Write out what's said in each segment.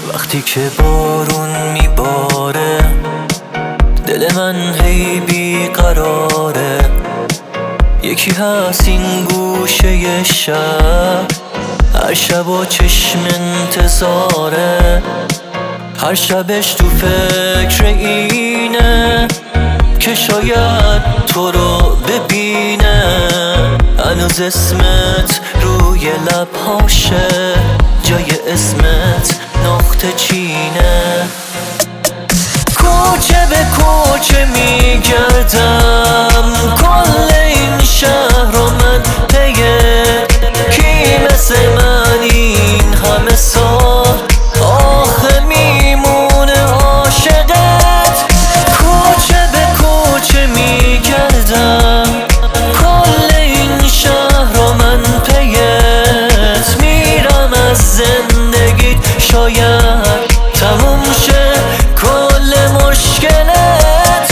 وقتی که بارون میباره دل من هی بیقراره. یکی هست این گوشه شب، هر شب و چشم انتظاره. هر شبش تو فکر اینه که شاید تو رو ببینه. هنوز اسمت روی لبهاشه، جای اسمت نقطه چینه. کوچه به کوچه میگردم، کل این شهر رو من پیه. کی مثل من این همه سال آخه میمونه عاشقت؟ کوچه به کوچه میگردم، کل این شهر رو من پیت. میرم از زندگیت، شاید تموم شه کل مشکلت.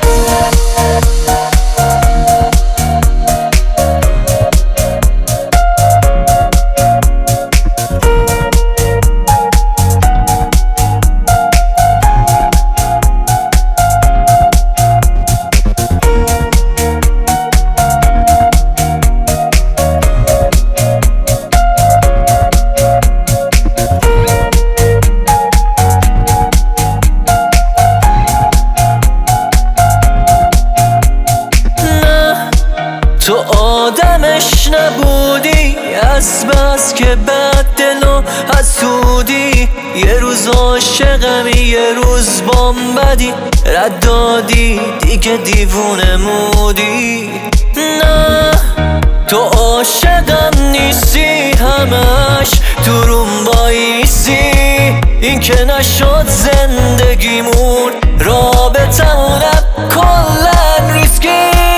تو آدمش نبودی، از بس که بد دل و حسودی. یه روز عاشقمی، یه روز بامبدی. رد دادی دیگه دیوونه مودی. نه تو عاشقم نیستی، همش تو روم بایستی. این که نشد زندگیمون، رابطمونم کلن ریسکی.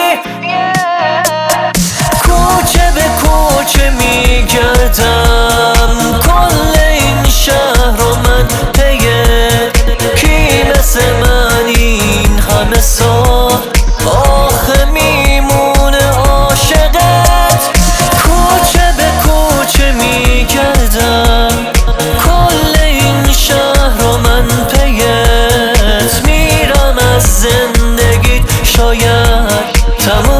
کوچه به کوچه میگردم، کل این شهر رو من پیه. کی مثل من این همه سال آخه میمونه عاشقت؟ کوچه به کوچه میگردم، کل این شهر رو من پیت. میرم از زندگیت، شاید تموم